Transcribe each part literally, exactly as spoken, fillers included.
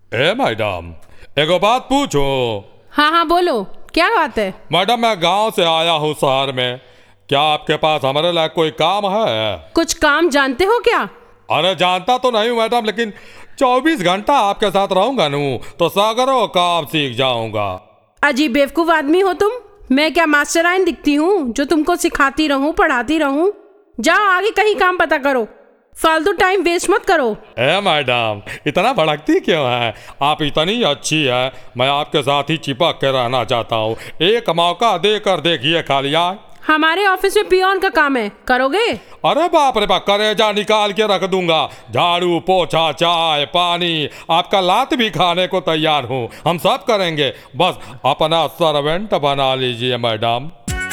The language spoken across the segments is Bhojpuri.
ए मैडम, एगो बात पूछो। हाँ हाँ बोलो, क्या बात है? मैडम, मैं गांव से आया हूँ शहर में। क्या आपके पास हमारे लिए कोई काम है? कुछ काम जानते हो क्या? अरे जानता तो नहीं हूँ मैडम, लेकिन चौबीस घंटा आपके साथ रहूंगा नू तो सागरों काम सीख जाऊंगा। अजीब बेवकूफ आदमी हो तुम। मैं क्या मास्टराइन दिखती हूँ जो तुमको सिखाती रहूं पढ़ाती रहूं? जाओ आगे कहीं काम पता करो, फालतू टाइम वेस्ट मत करो। ए मैडम, इतना भड़कती क्यों है? आप इतनी अच्छी है, मैं आपके साथ ही चिपक के रहना चाहता हूँ। एक मौका देकर देखिए खाली। आए हमारे ऑफिस में पियोन का काम है, करोगे? अरे बाप रे बाप, करेजा निकाल के रख दूंगा। झाड़ू पोछा चाय पानी, आपका लात भी खाने को तैयार हूँ। हम सब करेंगे, बस अपना सर्वेंट बना लीजिए मैडम।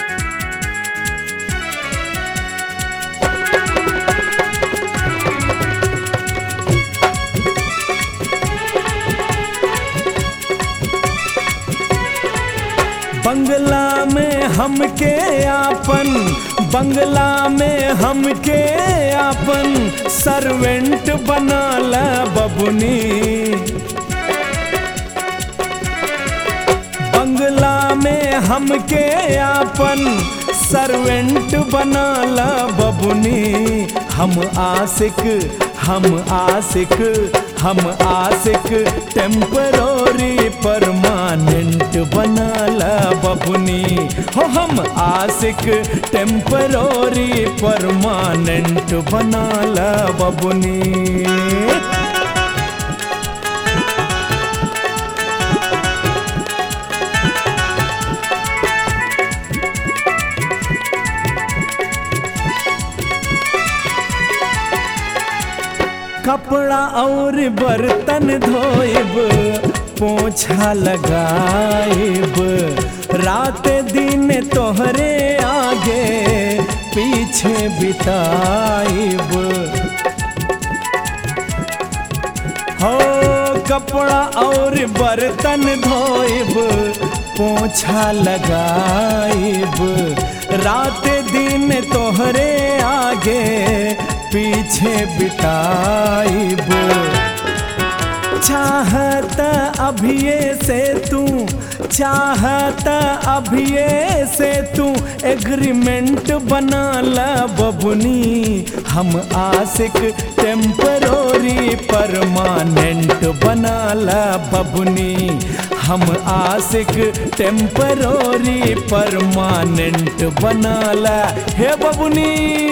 बंगला में हमके आपन, बंगला में हमके आपन सर्वेंट बनाला बबुनी। बंगला में हमके आपन सर्वेंट बनाला बबुनी। हम आशिक हम आशिक हम आशिक टेम्परोरी परमानेंट बनाला बबुनी हो। हम आशिक टेम्परोरी परमानेंट बनाला बबुनी। कपड़ा और बर्तन धोइब, पोछा लगाइब, रात दिन तोहरे आगे पीछे बिताइब हो। कपड़ा और बर्तन धोइब, पोछा लगाइब, रात दिन तोहरे आगे पीछे बिताइब। चाहत अभिये से तू, चाहत अभिये से तू एग्रीमेंट बनाला बबुनी। हम आशिक टेम्परोरी परमानेंट बनाला बबुनी। हम आशिक टेम्परोरी परमानेंट बनाला हे बबुनी।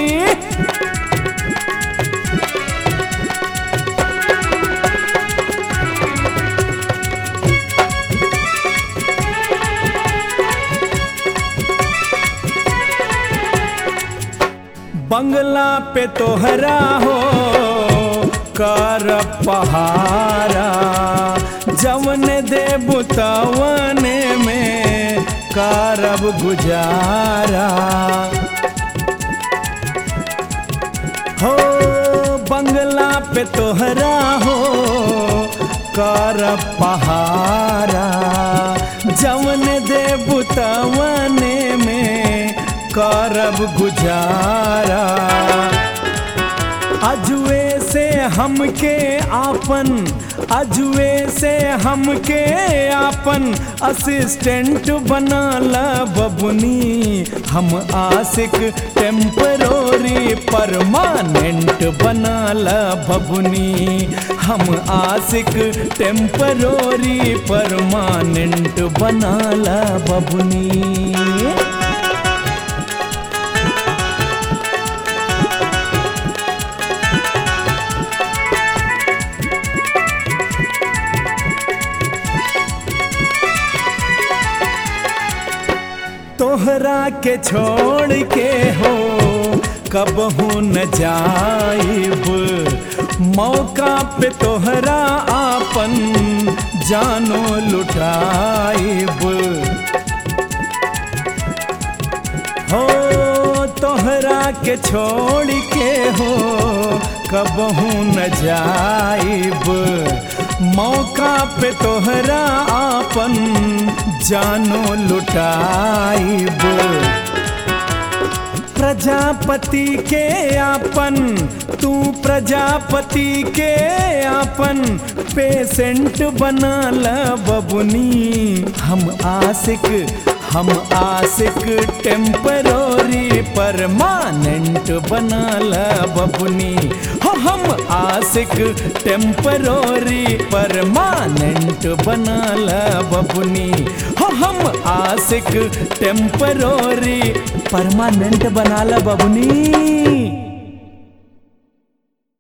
बंगला पे तोहरा हो कर पहारा, जवन देबू तवने में करब गुजारा हो। बंगला पे तोहरा हो कर पहारा, जवन देबू तवने में करब गुजारा। अजुए से हमके आपन, अजुए से हमके आपन असिस्टेंट बनाला बबुनी। हम आशिक टेम्परोरी परमानेंट बनाला बबुनी। हम आशिक टेम्परोरी परमानेंट बनाला बबुनी। तोहरा के छोड़ के हो कबहू न जाइब, मौका पे तोहरा आपन जानो लुटाइब हो। तोहरा के छोड़ के हो कबहू न जाइब, मौका पे तोहरा आपन जानो लुटाइब। प्रजापति के आपन, तू प्रजापति के अपन पेशेंट बना ल बबुनी। हम आशिक हम आशिक टेम्परोरी परमानेंट बना ल बबुनी। हो हम आशिक टेम्परोरी परमानेंट बना ल बबुनी। हो हम आशिक टेम्परोरी परमानेंट बना ल बबुनी।